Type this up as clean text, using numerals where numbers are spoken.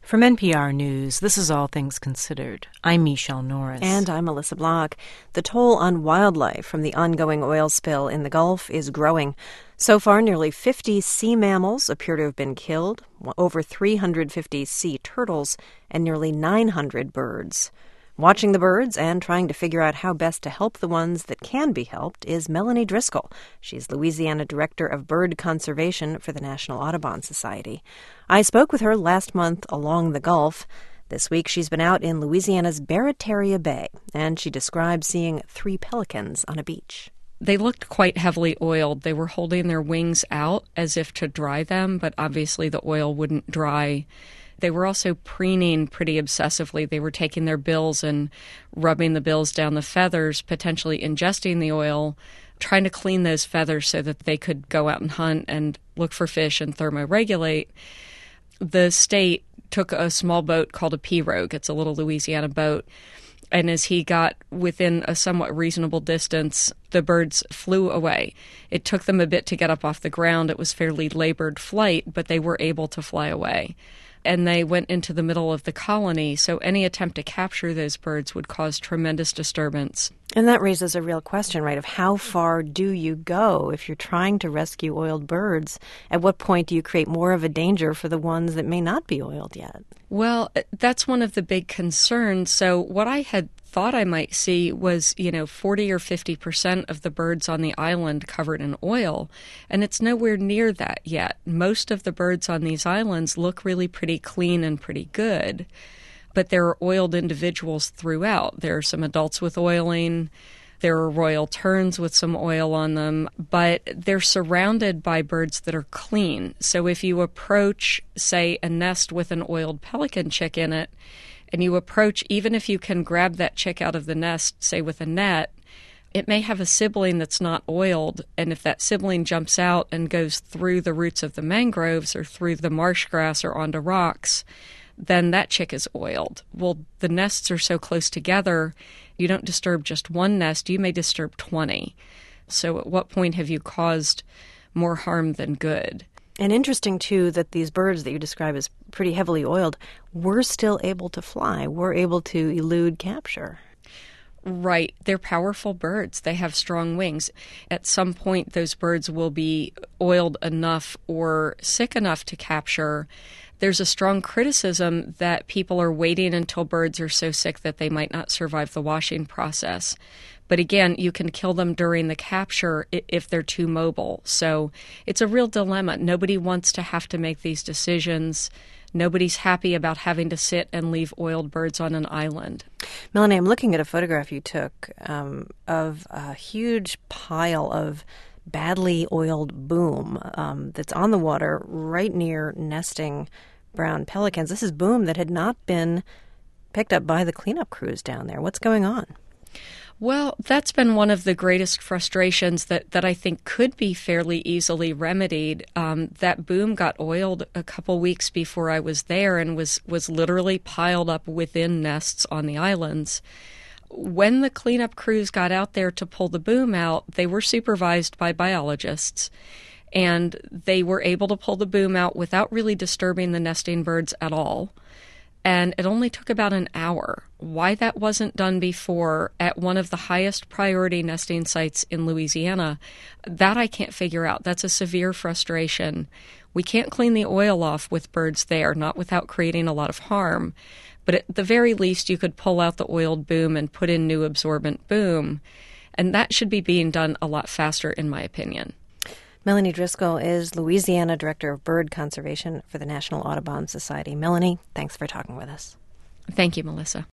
From NPR News, this is All Things Considered. I'm Michelle Norris. And I'm Melissa Block. The toll on wildlife from the ongoing oil spill in the Gulf is growing. So far, nearly 50 sea mammals appear to have been killed, over 350 sea turtles, and nearly 900 birds. Watching the birds and trying to figure out how best to help the ones that can be helped is Melanie Driscoll. She's Louisiana Director of Bird Conservation for the National Audubon Society. I spoke with her last month along the Gulf. This week she's been out in Louisiana's Barataria Bay, and she described seeing 3 pelicans on a beach. They looked quite heavily oiled. They were holding their wings out as if to dry them, but obviously the oil wouldn't dry. They were also preening pretty obsessively. They were taking their bills and rubbing the bills down the feathers, potentially ingesting the oil, trying to clean those feathers so that they could go out and hunt and look for fish and thermoregulate. The state took a small boat called a pirogue. It's a little Louisiana boat. And as he got within a somewhat reasonable distance, the birds flew away. It took them a bit to get up off the ground. It was fairly labored flight, but they were able to fly away. And they went into the middle of the colony, so any attempt to capture those birds would cause tremendous disturbance. And that raises a real question, right, of how far do you go if you're trying to rescue oiled birds? At what point do you create more of a danger for the ones that may not be oiled yet? Well, that's one of the big concerns. So what I had thought I might see was, 40 or 50% of the birds on the island covered in oil, and it's nowhere near that yet. Most of the birds on these islands look really pretty clean and pretty good, but there are oiled individuals throughout. There are some adults with oiling, there are royal terns with some oil on them, but they're surrounded by birds that are clean. So if you approach, say, a nest with an oiled pelican chick in it, and you approach, even if you can grab that chick out of the nest, say with a net, it may have a sibling that's not oiled, and if that sibling jumps out and goes through the roots of the mangroves or through the marsh grass or onto rocks, then that chick is oiled. Well, the nests are so close together, you don't disturb just one nest, you may disturb 20. So at what point have you caused more harm than good? And interesting, too, that these birds that you describe as pretty heavily oiled were still able to fly, were able to elude capture. Right. They're powerful birds. They have strong wings. At some point, those birds will be oiled enough or sick enough to capture. There's a strong criticism that people are waiting until birds are so sick that they might not survive the washing process. But again, you can kill them during the capture if they're too mobile. So it's a real dilemma. Nobody wants to have to make these decisions. Nobody's happy about having to sit and leave oiled birds on an island. Melanie, I'm looking at a photograph you took of a huge pile of badly oiled boom that's on the water right near nesting brown pelicans. This is boom that had not been picked up by the cleanup crews down there. What's going on? Well, that's been one of the greatest frustrations that I think could be fairly easily remedied. That boom got oiled a couple weeks before I was there and was literally piled up within nests on the islands. When the cleanup crews got out there to pull the boom out, they were supervised by biologists, and they were able to pull the boom out without really disturbing the nesting birds at all. And it only took about an hour. Why that wasn't done before at one of the highest priority nesting sites in Louisiana, that I can't figure out. That's a severe frustration. We can't clean the oil off with birds there, not without creating a lot of harm. But at the very least, you could pull out the oiled boom and put in new absorbent boom. And that should be being done a lot faster, in my opinion. Melanie Driscoll is Louisiana Director of Bird Conservation for the National Audubon Society. Melanie, thanks for talking with us. Thank you, Melissa.